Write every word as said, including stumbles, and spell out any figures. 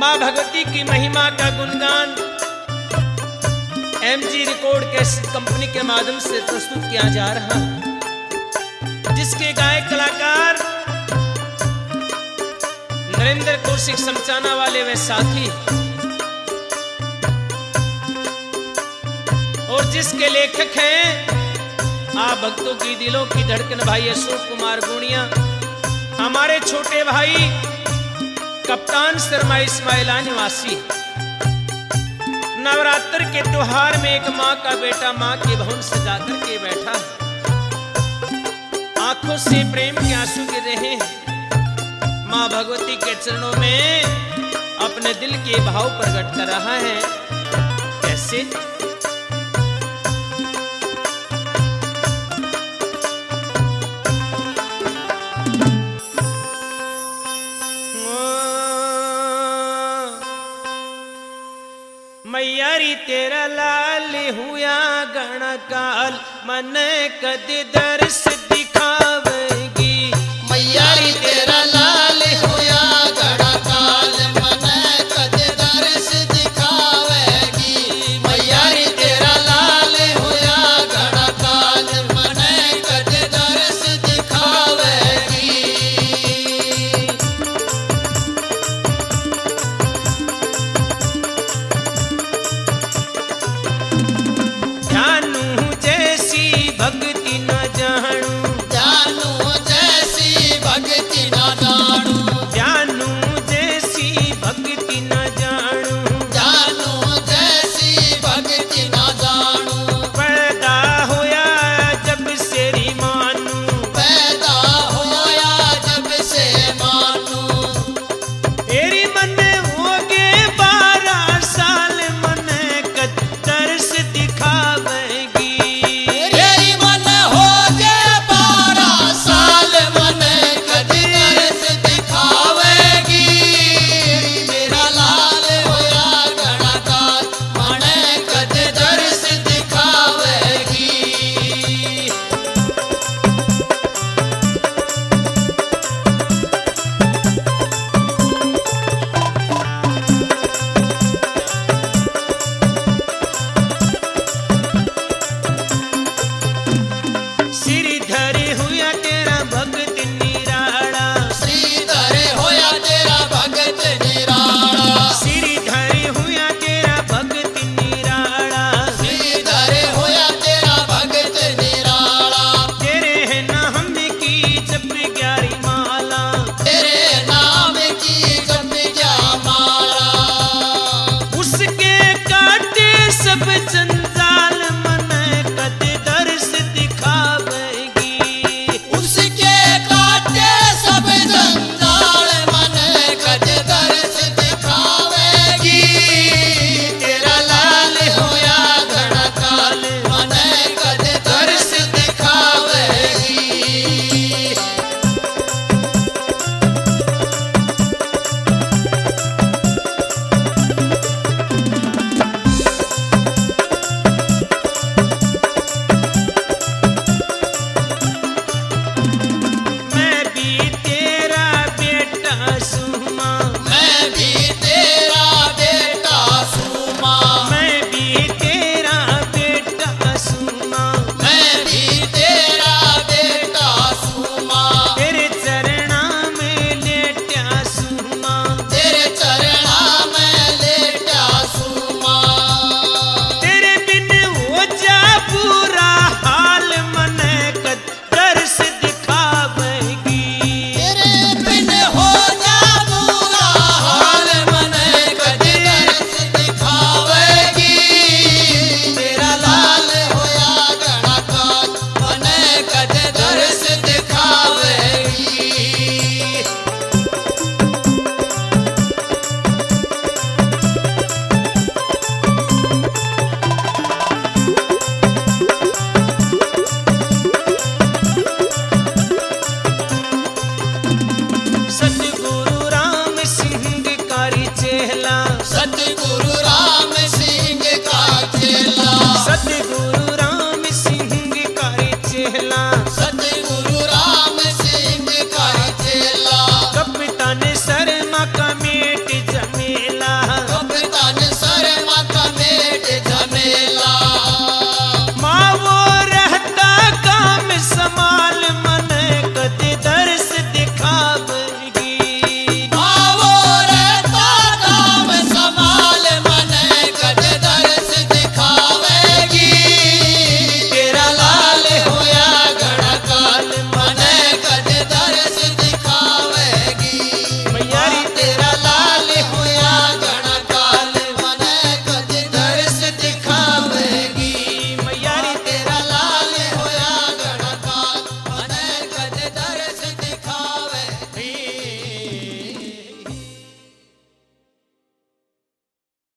माँ भगवती की महिमा का गुणगान एमजी रिकॉर्ड कैसेट कंपनी के माध्यम से प्रस्तुत किया जा रहा है, जिसके गायक कलाकार नरेंद्र कौशिक समचाना वाले वे साथी और जिसके लेखक हैं आप भक्तों की दिलों की धड़कन भाई अशोक कुमार गुणिया, हमारे छोटे भाई कप्तान शर्मा इस्माइला निवासी। नवरात्र के त्योहार में एक माँ का बेटा माँ के भवन से जाकर के बैठा है, आंखों से प्रेम के आंसू गिर रहे हैं। माँ भगवती के चरणों में अपने दिल के भाव प्रकट कर रहा है। कैसे? मैयारी तेरा लाल हुआ गणकाल, मन कद दर्श दिखावेगी। मैयारी तेरा लाल हुआ गणकाल, मन कद दर्श दिखावेगी। मैयारी तेरा लाल हुआ गणकाल, मन कद दर्श दिखावेगी। जानू जैसी भक्ति न जानू, जानू जैसी भक्ति न जानू, जानू जैसी भक्ति न जानू, जानू जैसी भक्ति न जानू। पैदा होया जब से री मानू, पैदा होया जब से मानू। तेरी मन हो गए बारह साल, मन कद दर्श दिखावेगी। तेरी मन हो गए बारह साल, मन कद दर्श दिखावेगी। मेरा लाल होया गणकाल, मन कद दर्श दिखावेगी। श्रीधर हुआ तेरा भगत निराला, श्रीधर होया तेरा भगत निराला। श्रीधर हुआ तेरा भगत निराला, श्रीधर होया तेरा भगत निराला। तेरे है नाम की जप ग्यारी माला, तेरे नाम की जप क्या माला। उसके काटे सब जंजाल, मन कद दर्श दिखावेगी। उसके काटे सब जंजाल, मन कद दर्श दिखावेगी। तेरा लाल होया गणकाल, मन कद दर्श दिखावेगी। मैं भी तेरा बेटा सुमा, मैं भी तेरा बेटा सुमा। मैं भी तेरा बेटा सुमा, मैं भी तेरा बेटा सुमा। तेरे चरणा में लेटा सुमा, तेरे चरणा में लेटा सुमा। तेरे बिन हो जा पूरा हाल, मन कद दर्श दिखावेगी। तेरे बिन हो जा बुरा हाल, मन कद दर्श दिखावेगी। तेरा लाल होया गणकाल, मन कद दर्श दिखावेगी। सतगुरु राम सिंह कारी चेला, सतगुरु राम सिंह का चेला। सतगुरु राम सिंह कारी चेला, सत